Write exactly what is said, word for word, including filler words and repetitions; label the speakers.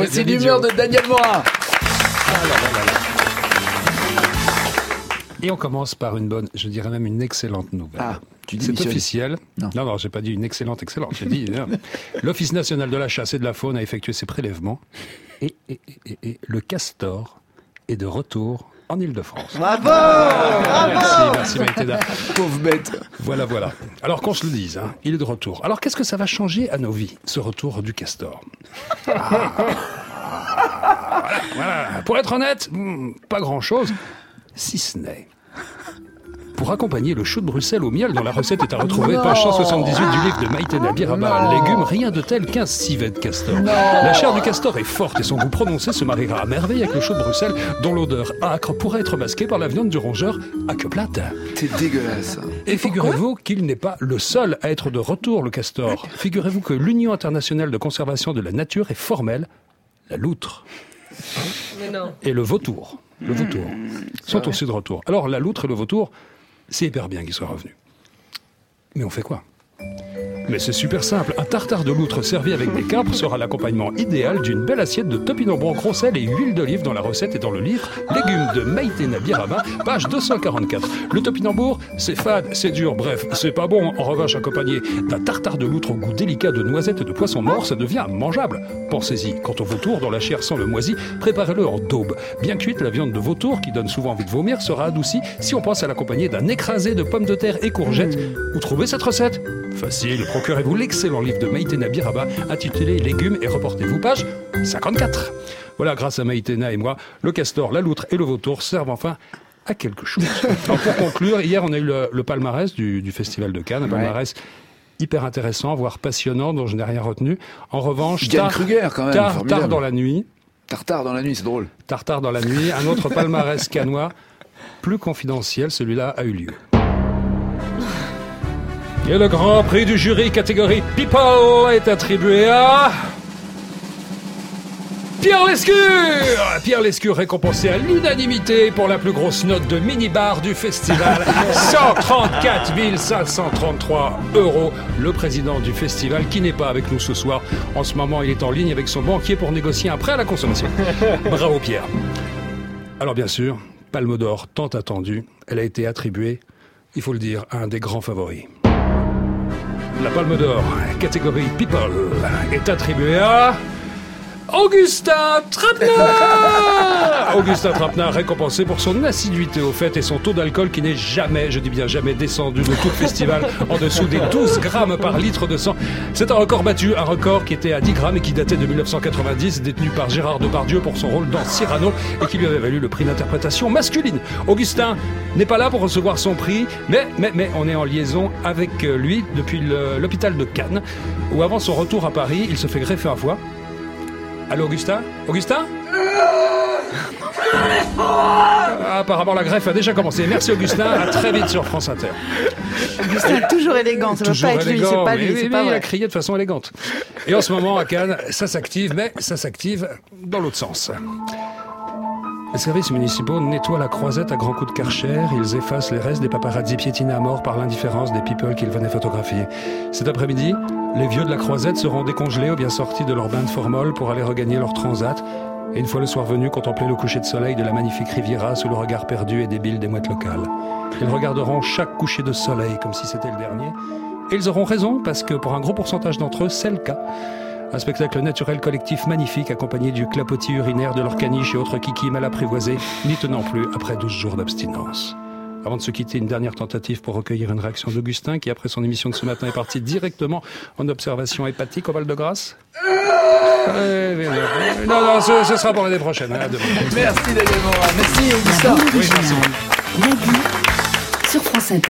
Speaker 1: Voici l'humeur de Daniel Morin. Ah là là là là.
Speaker 2: Et on commence par une bonne, je dirais même une excellente nouvelle.
Speaker 1: Ah, tu dis
Speaker 2: C'est officiel.
Speaker 1: Non,
Speaker 2: non, non j'ai pas dit une excellente, excellente. J'ai dit non. L'Office national de la chasse et de la faune a effectué ses prélèvements et, et, et, et le castor est de retour en Île-de-France.
Speaker 1: Bravo, bravo.
Speaker 2: Merci, merci Maïtena.
Speaker 1: Pauvre bête.
Speaker 2: Voilà, voilà. Alors qu'on se le dise, hein, il est de retour. Alors qu'est-ce que ça va changer à nos vies, ce retour du castor? Ah. Voilà, voilà. Pour être honnête, pas grand-chose, si ce n'est... Pour accompagner le chou de Bruxelles au miel, dont la recette est à retrouver, page cent soixante-dix-huit du livre de Maïtena Biraba, légumes, rien de tel qu'un civet de castor. Non. La chair du castor est forte et son goût prononcé se mariera à merveille avec le chou de Bruxelles, dont l'odeur âcre pourrait être masquée par la viande du rongeur à queue plate.
Speaker 1: C'est dégueulasse.
Speaker 2: Et figurez-vous qu'il n'est pas le seul à être de retour, le castor. Figurez-vous que l'Union internationale de conservation de la nature est formelle, la loutre.
Speaker 3: Mais non.
Speaker 2: Et le vautour, le vautour, sont ah ouais. aussi de retour. Alors la loutre et le vautour, c'est hyper bien qu'ils soient revenus. Mais on fait quoi? Mais c'est super simple. Un tartare de loutre servi avec des capres sera l'accompagnement idéal d'une belle assiette de topinambour gros sel et huile d'olive dans la recette et dans le livre Légumes de Maïtena Biraba, page deux cent quarante-quatre. Le topinambour, c'est fade, c'est dur, bref, c'est pas bon. En revanche, accompagné d'un tartare de loutre au goût délicat de noisettes et de poisson mort, ça devient mangeable. Pensez-y. Quant au vautour, dont la chair sent le moisi, préparez-le en daube. Bien cuite, la viande de vautour, qui donne souvent envie de vomir, sera adoucie si on pense à l'accompagner d'un écrasé de pommes de terre et courgettes. Où trouvez cette recette? Facile, procurez-vous l'excellent livre de Maïtena Biraba intitulé Légumes et reportez-vous page cinquante-quatre. Voilà, grâce à Maïtena et moi, le castor, la loutre et le vautour servent enfin à quelque chose. Alors pour conclure, hier on a eu le, le palmarès du, du Festival de Cannes, un palmarès ouais. hyper intéressant, voire passionnant, dont je n'ai rien retenu. En revanche,
Speaker 1: Tar- Kruger, quand même,
Speaker 2: tar- tard dans la nuit.
Speaker 1: Tartare dans la nuit, c'est drôle.
Speaker 2: Tartare dans la nuit, un autre palmarès cannois, plus confidentiel, celui-là a eu lieu. Et le grand prix du jury catégorie People est attribué à... Pierre Lescure. Pierre Lescure récompensé à l'unanimité pour la plus grosse note de minibar du festival. cent trente-quatre mille cinq cent trente-trois euros. Le président du festival qui n'est pas avec nous ce soir. En ce moment, il est en ligne avec son banquier pour négocier un prêt à la consommation. Bravo Pierre. Alors bien sûr, Palme d'Or tant attendue, elle a été attribuée, il faut le dire, à un des grands favoris. La Palme d'Or, catégorie People, est attribuée à... Augustin Trapenard. Augustin Trapenard récompensé pour son assiduité aux fêtes et son taux d'alcool qui n'est jamais, je dis bien jamais, descendu de tout le festival en dessous des douze grammes par litre de sang. C'est un record battu, un record qui était à dix grammes et qui datait de dix-neuf cent quatre-vingt-dix, détenu par Gérard Depardieu pour son rôle dans Cyrano et qui lui avait valu le prix d'interprétation masculine. Augustin n'est pas là pour recevoir son prix, mais, mais, mais on est en liaison avec lui depuis le, l'hôpital de Cannes, où avant son retour à Paris, il se fait greffer un foie. Allô, Augustin? Augustin? Ah, apparemment, la greffe a déjà commencé. Merci, Augustin. À très vite sur France Inter.
Speaker 4: Augustin est toujours élégant. Ça ne peut pas être lui, c'est pas lui.
Speaker 2: Oui,
Speaker 4: c'est
Speaker 2: oui,
Speaker 4: pas
Speaker 2: oui,
Speaker 4: vrai.
Speaker 2: il a crié de façon élégante. Et en ce moment, à Cannes, ça s'active, mais ça s'active dans l'autre sens. Les services municipaux nettoient la Croisette à grands coups de Karcher. Ils effacent les restes des paparazzi piétinés à mort par l'indifférence des people qu'ils venaient photographier. Cet après-midi, les vieux de la Croisette seront décongelés ou bien sortis de leur bain de formol pour aller regagner leur transat. Et une fois le soir venu, contempler le coucher de soleil de la magnifique Riviera sous le regard perdu et débile des mouettes locales. Ils regarderont chaque coucher de soleil comme si c'était le dernier. Et ils auront raison, parce que pour un gros pourcentage d'entre eux, c'est le cas. Un spectacle naturel collectif magnifique accompagné du clapotis urinaire de leurs caniches et autres kikis mal apprivoisés, n'y tenant plus après douze jours d'abstinence. Avant de se quitter, une dernière tentative pour recueillir une réaction d'Augustin qui, après son émission de ce matin, est parti directement en observation hépatique au Val-de-Grâce. Euh, non, non, ce, ce sera pour l'année prochaine. Hein,
Speaker 1: merci Daniel Morin. Merci Augustin.
Speaker 2: Oui, merci.
Speaker 5: Lundi, sur France Inter.